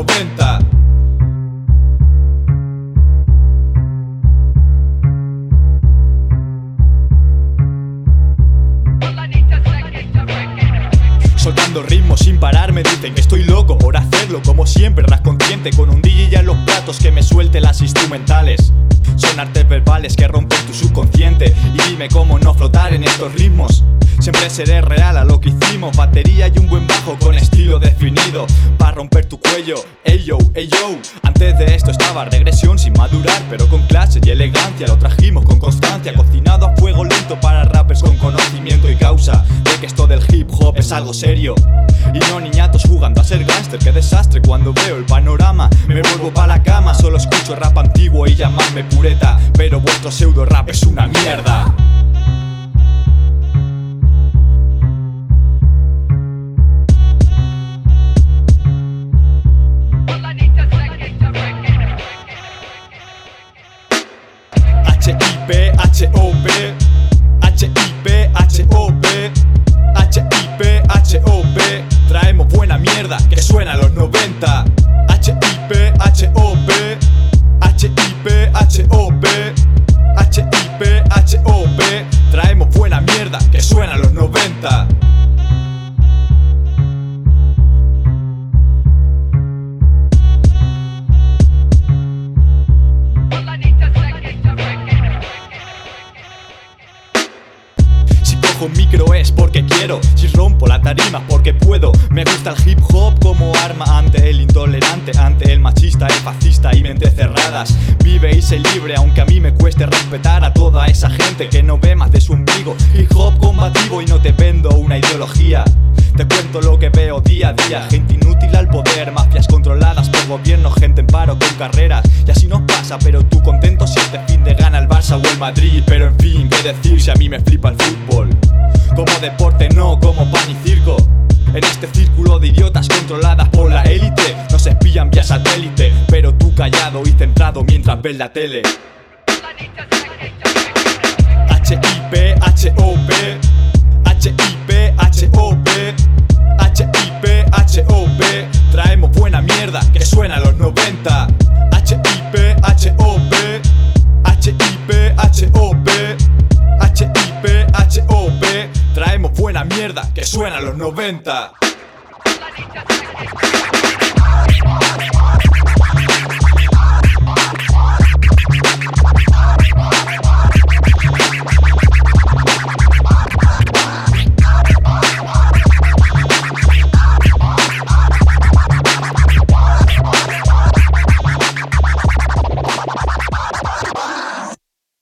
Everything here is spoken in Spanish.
90. Soltando ritmos sin parar, me dicen que estoy loco por hacerlo como siempre, rap consciente, con un DJ ya en los platos que me suelte las instrumentales. Son artes verbales que rompen tu subconsciente, y dime cómo no flotar en estos ritmos. Siempre seré real a lo que hicimos, batería y un buen bajo con estilo definido, para romper tu cuello, ey yo, ey yo. Antes de esto estaba regresión sin madurar, pero con clase y elegancia lo trajimos con constancia, cocinado a fuego lento para rappers con conocimiento y causa de que esto del hip hop es algo serio, y no niñatos jugando a ser gángster. Qué desastre cuando veo el panorama, me vuelvo pa' la cama, solo escucho rap antiguo y llamadme pureta, pero vuestro pseudo rap es una mierda. H-I-P-H-O-P, H-I-P-H-O-P, H-I-P-H-O-P, traemos buena mierda que suena a los 90. H-I-P-H-O-P, H-I-P-H-O-P, H-I-P-H-O-P, traemos buena mierda que suena a los 90. Cojo micro es porque quiero, si rompo la tarima porque puedo. Me gusta el hip hop como arma ante el intolerante, ante el machista, el fascista y mentes cerradas. Vive y sé libre aunque a mí me cueste respetar a toda esa gente que no ve más de su ombligo. Hip hop combativo y no te vendo una ideología, te cuento lo que veo día a día. Gente inútil al poder, mafias controladas por gobierno, gente en paro con carreras. Y así nos pasa, pero tú contento si este fin de gana el Barça o el Madrid. Pero en fin, qué decir si a mí me flipa el fútbol como deporte, no como pan y circo. En este círculo de idiotas controladas por la élite, nos espían vía satélite, pero tú callado y centrado mientras ves la tele. H-I-P-H-O-P, H-I-P-H-O-P, H-I-P-H-O-P, traemos buena mierda que suena a los 90. H-I-P-H-O-P, H-I-P-H-O-P, H-I-P-H-O-P, traemos buena mierda que suena a los 90.